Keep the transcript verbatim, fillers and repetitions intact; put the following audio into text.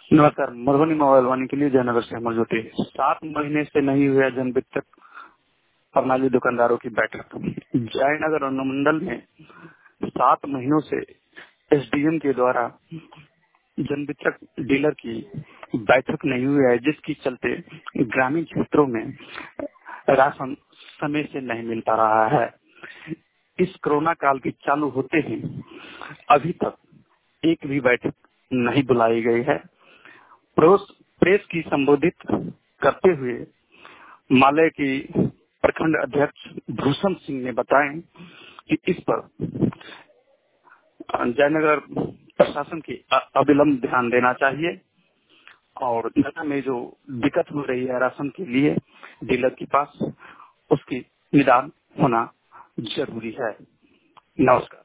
नमस्कार। मधुबनी मोबाइल वाणी के लिए जयनगर से अमर ज्योति। सात महीने से नहीं हुआ जन वितरण प्रणाली दुकानदारों की बैठक। जयनगर अनुमंडल में सात महीनों से एसडीएम के द्वारा जन वितरण डीलर की बैठक नहीं हुई है, जिसकी चलते ग्रामीण क्षेत्रों में राशन समय से नहीं मिल पा रहा है। इस कोरोना काल के चालू होते ही अभी तक एक भी बैठक नहीं बुलाई गई है। प्रेस प्रेस की संबोधित करते हुए माले की प्रखंड अध्यक्ष भूषण सिंह ने बताया कि इस पर जयनगर प्रशासन की अविलंब ध्यान देना चाहिए और जनता में जो दिक्कत हो रही है राशन के लिए डीलर के पास, उसकी निदान होना जरूरी है। नमस्कार।